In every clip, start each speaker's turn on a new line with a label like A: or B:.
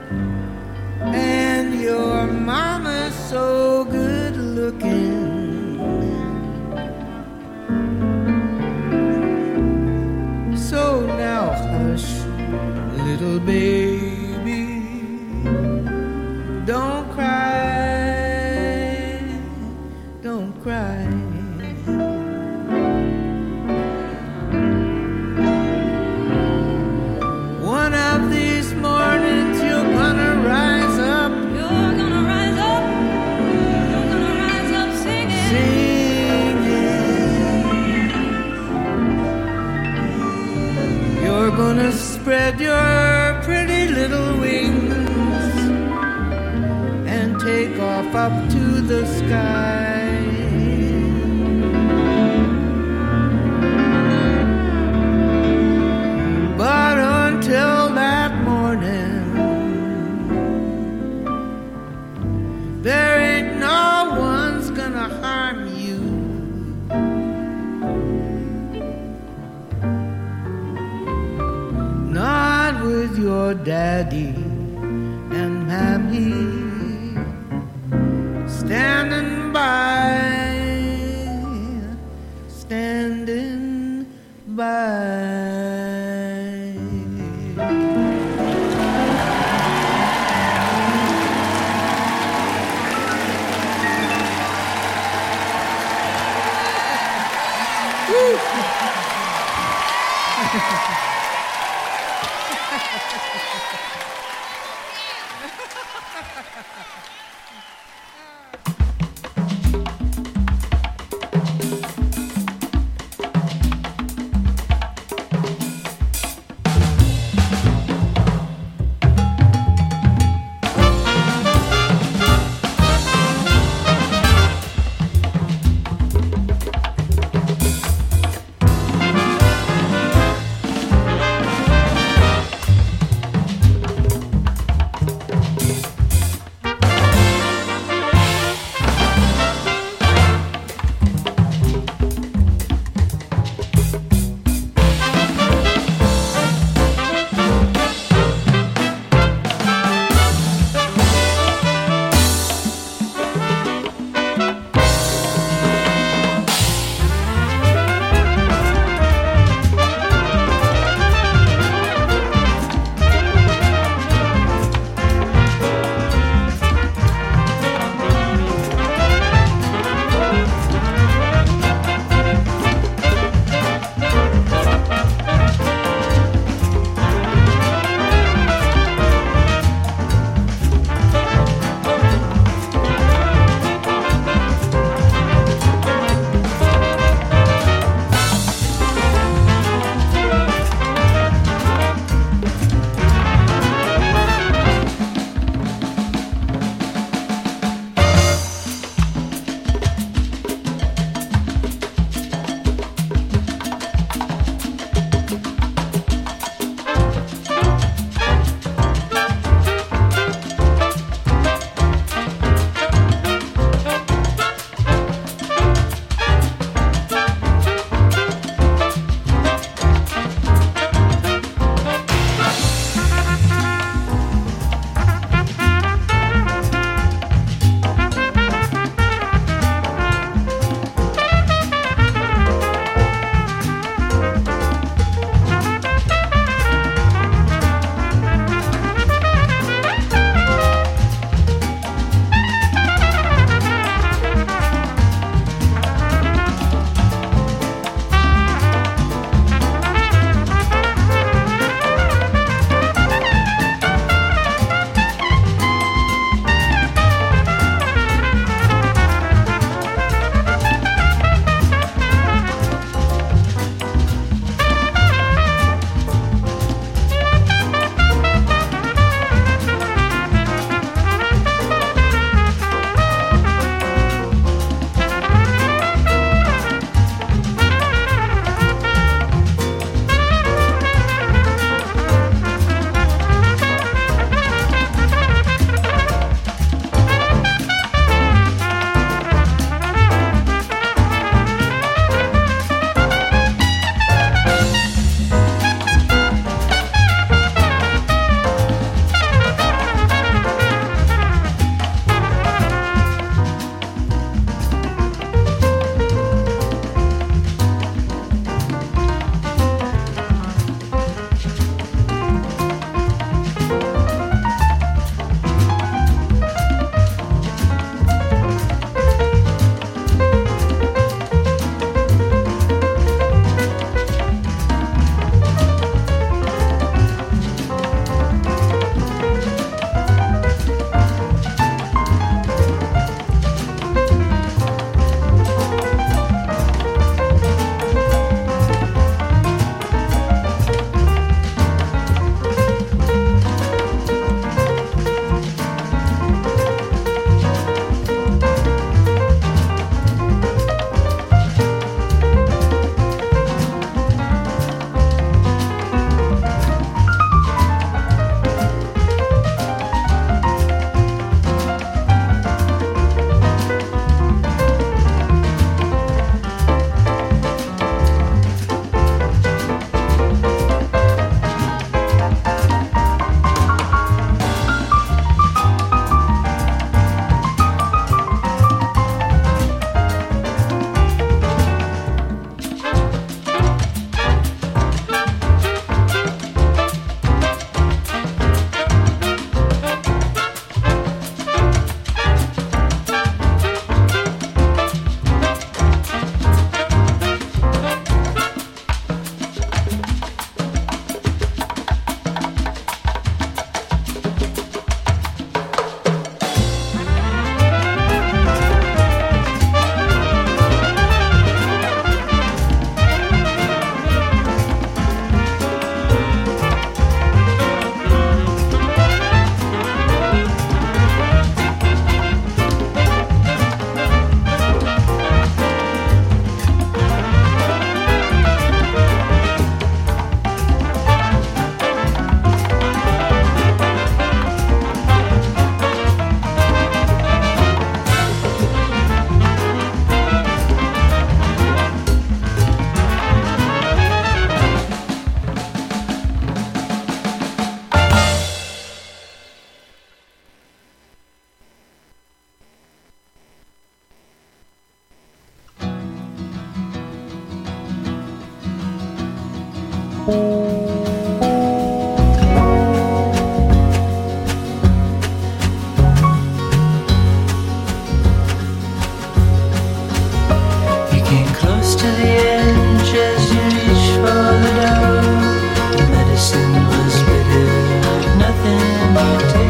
A: and your mama's so good looking. So now hush, little baby, don't cry, don't cry. One of these mornings you're gonna rise up.
B: You're gonna rise up. You're gonna rise up singing.
A: Singing. You're gonna spread your pretty little wings and take off up to the sky. But until that morning, there ain't no one's gonna harm you. Not with your daddy and mammy standing by, standing by.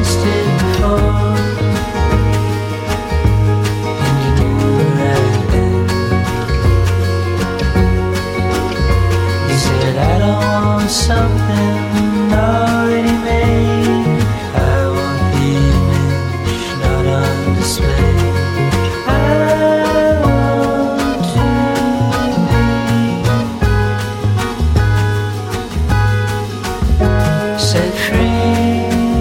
C: tasted before, and you knew right then. You said, I don't want something already made. I want the image not on display. I want to be set free.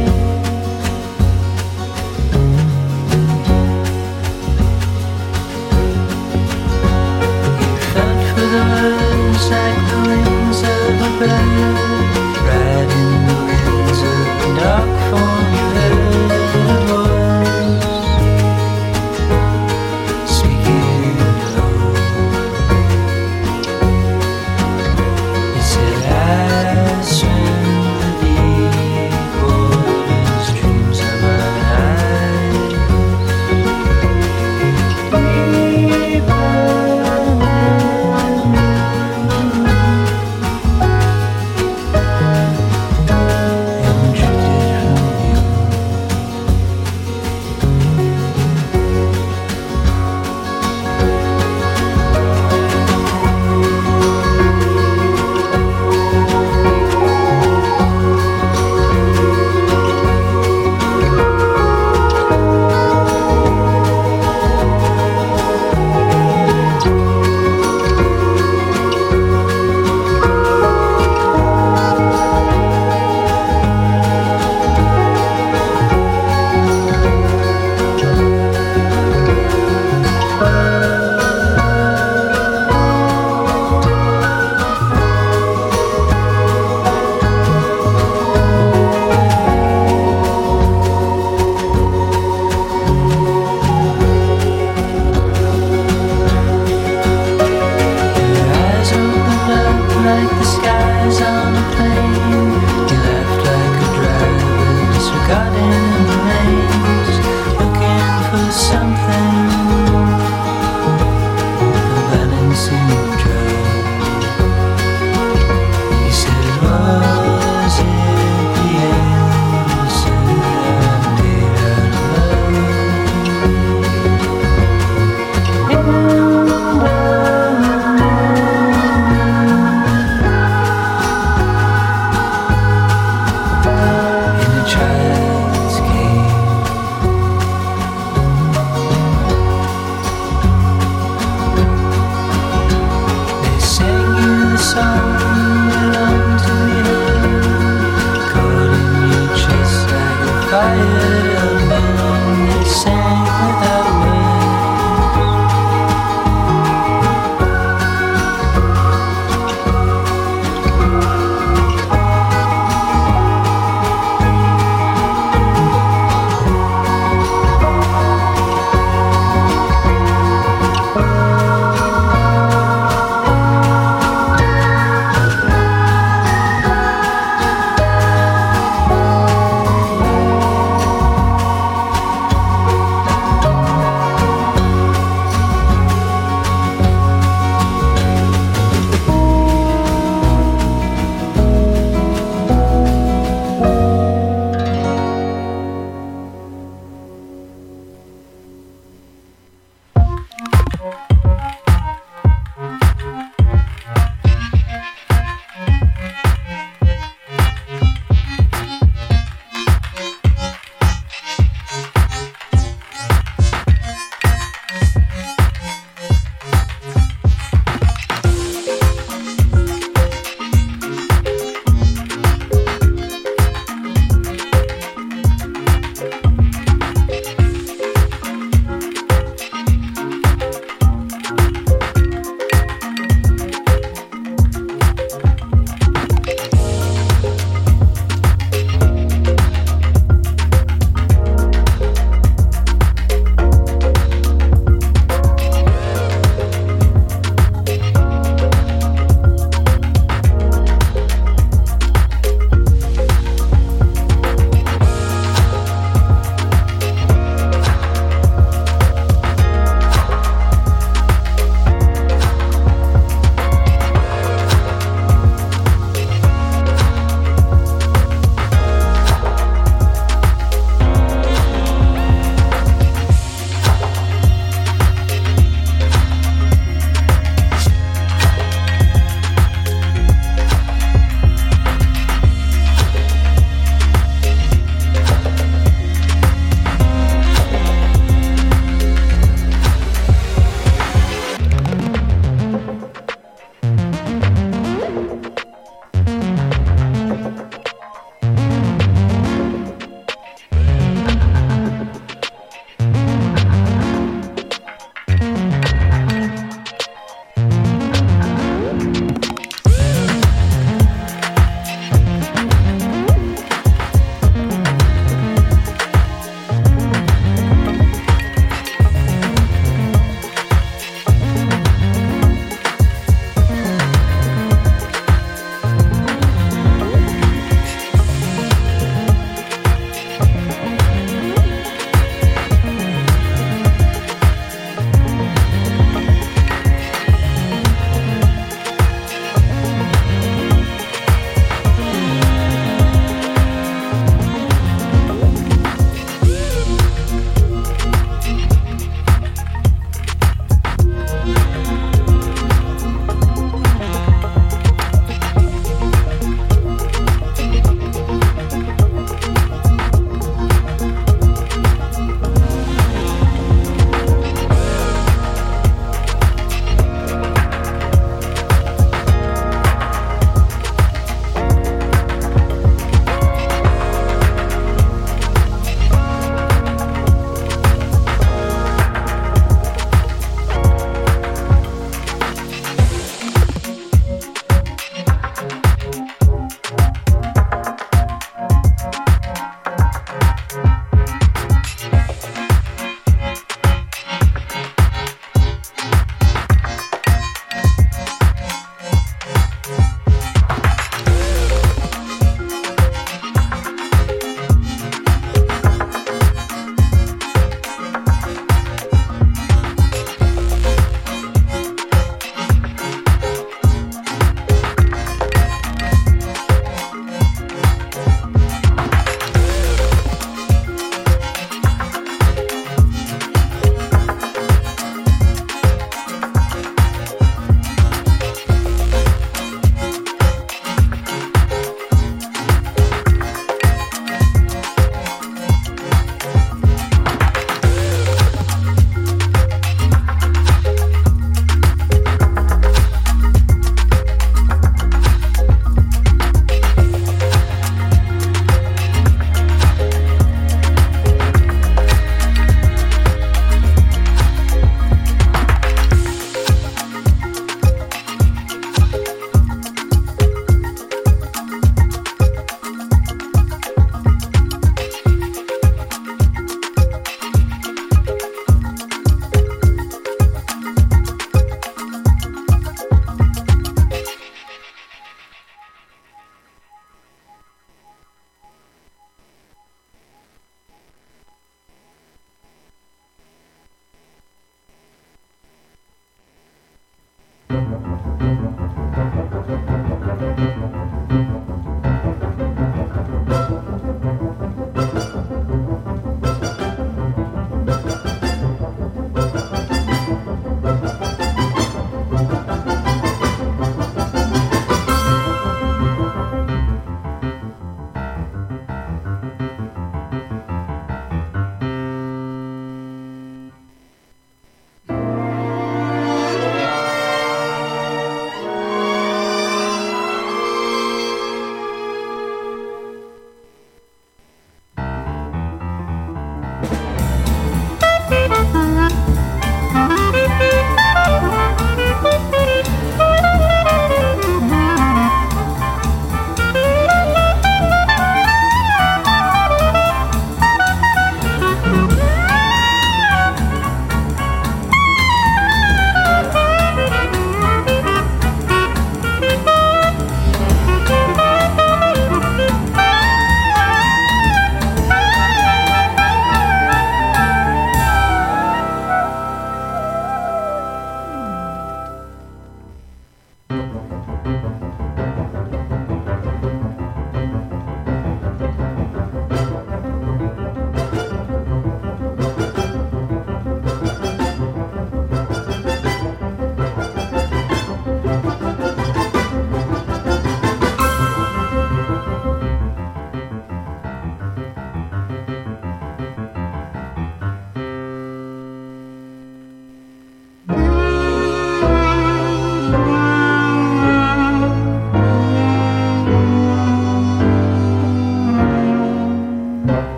C: You felt for the words like the wings of a bird, riding the winds of the dark form. You heard a voice speaking low. It said, I swim the deep waters, dreams of mine eyes. And drifted from you. Your eyes opened up like the skies on a plane. You laughed like a driver disregarding the lanes, looking for something, a balancing drug. You said, was it the answer I made out of love? And the trials came. They sang you the song that longed to be heard, caught in your chest like a fire burn. They sang without words.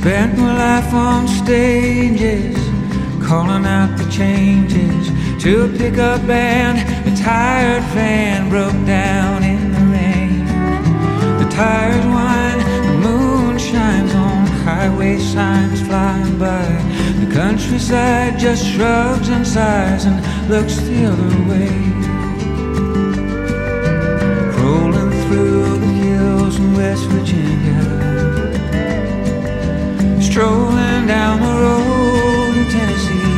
A: Spent my life on stages, calling out the changes to a pickup band. A tired van broke down in the rain. The tires whine, the moon shines on highway signs flying by. The countryside just shrugs and sighs and looks the other way. Rolling through the hills in West Virginia, strolling down the road in Tennessee.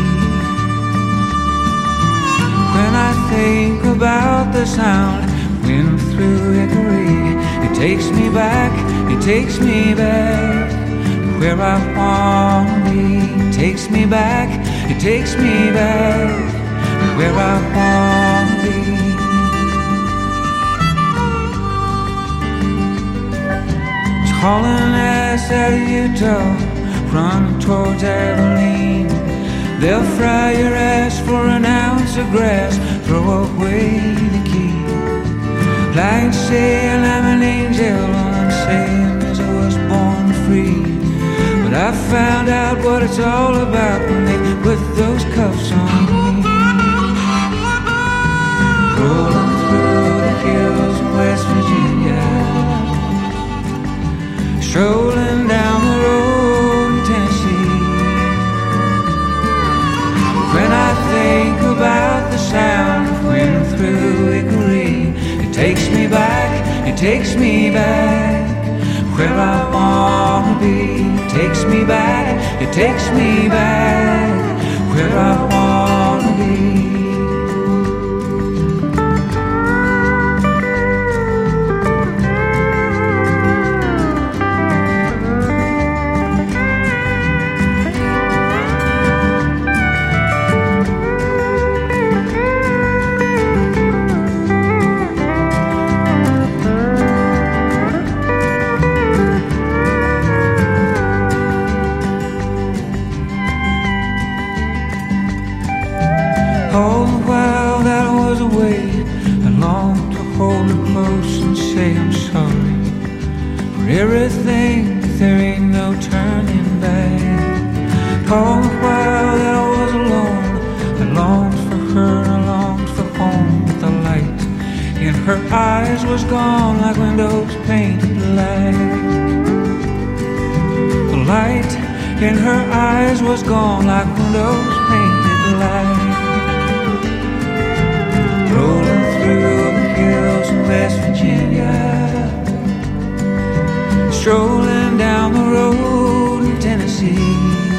A: When I think about the sound of wind through Hickory, it takes me back to where I wanna be. It takes me back to where I wanna be. It's hauling ass out of Utah, run towards Abilene. They'll fry your ass for an ounce of grass, throw away the key. Like saying I'm an angel, all I'm saying is I was born free. But I found out what it's all about when they put those cuffs on me. Rolling through the hills of West Virginia, strolling down the road in Tennessee. When I think about the sound of wind through Hickory, it takes me back where I wanna be. It takes me back where I wanna be. All the while that I was away, I longed to hold her close and say I'm sorry for everything, but there ain't no turning back. All the while that I was alone, I longed for her and I longed for home. But the light in her eyes was gone like windows painted black. The light in her eyes was gone like windows painted black. Rolling through the hills in West Virginia, strolling down the road in Tennessee.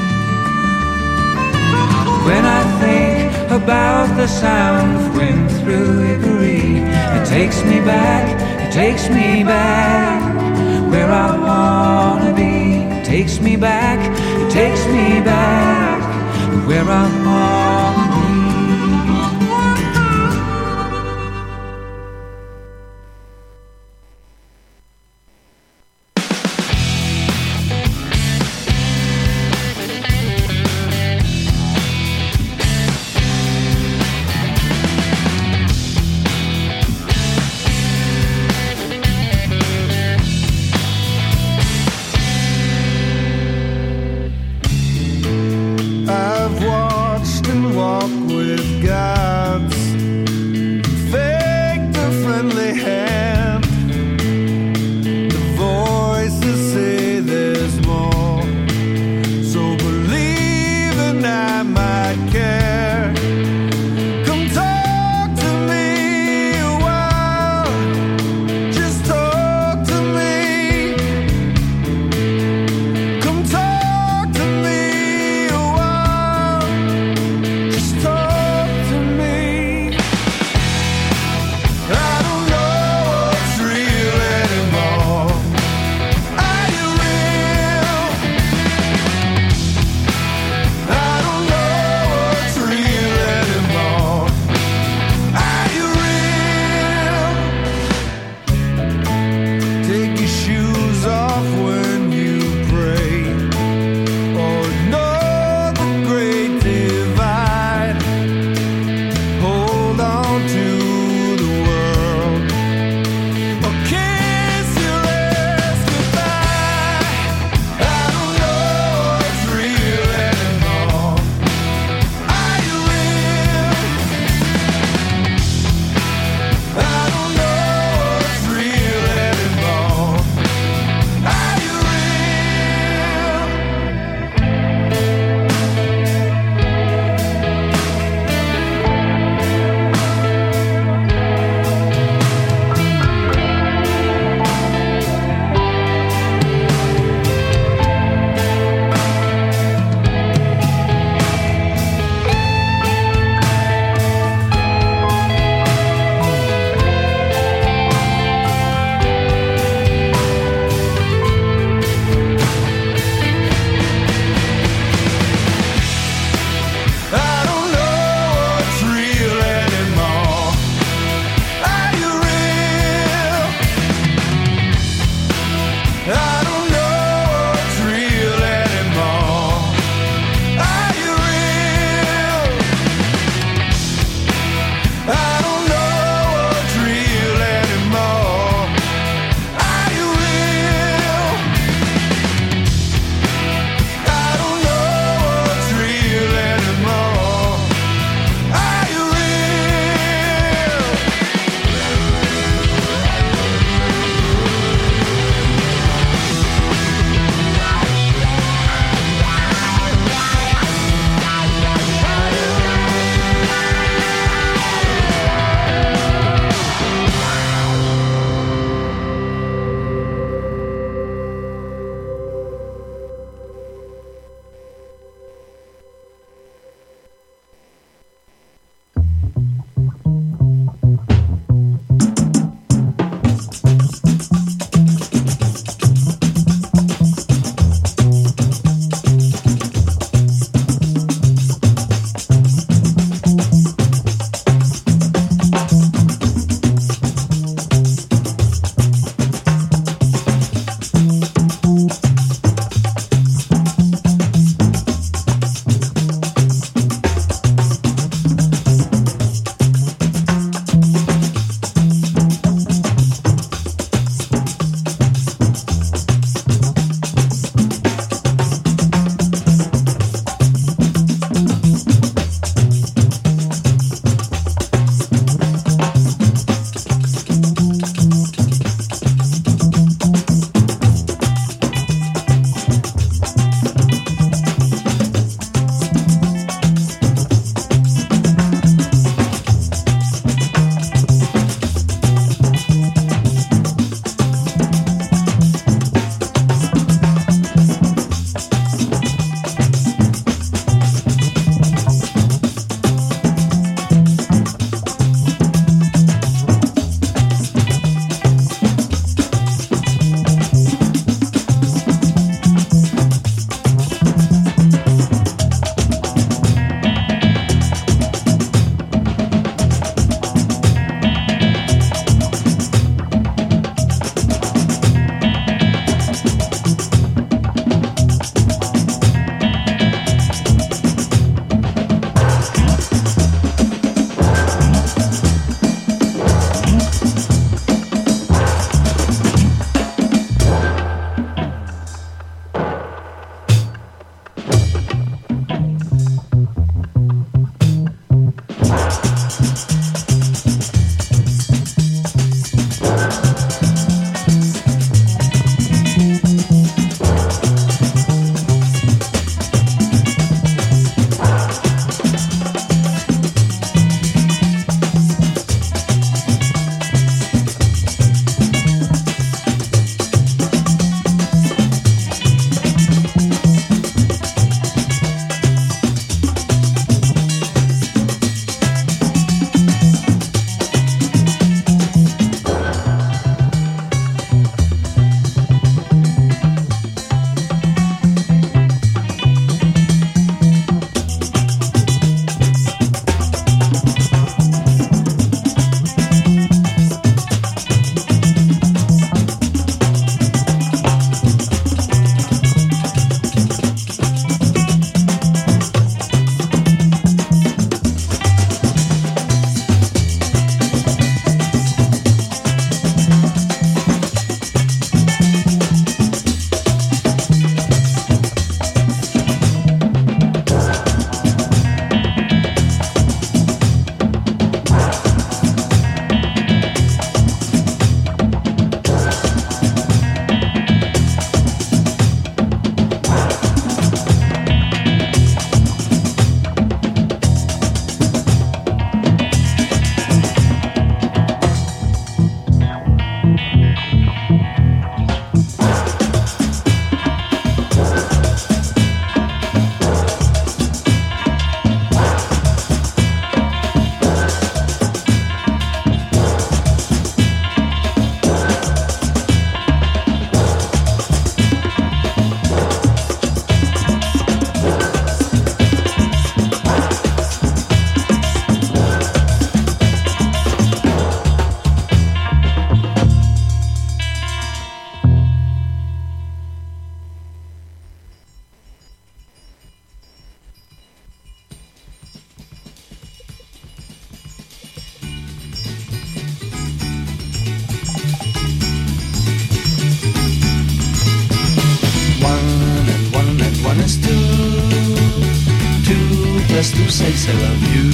A: When I think about the sound of wind through Hickory, it takes me back where I wanna be. It takes me back where I wanna be.
D: I've watched and
C: just to say I love you.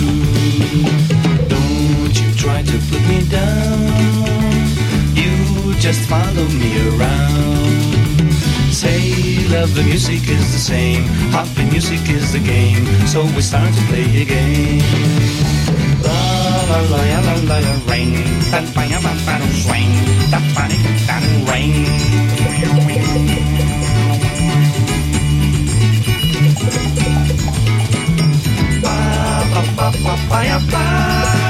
C: Don't you try to put me down. You just follow me around. Say love, the music is the same. Happy music is the game. So we start to play a game. La la la la la la ring. That fire that swing. That body that ring. Ba ba ba ba ba ba.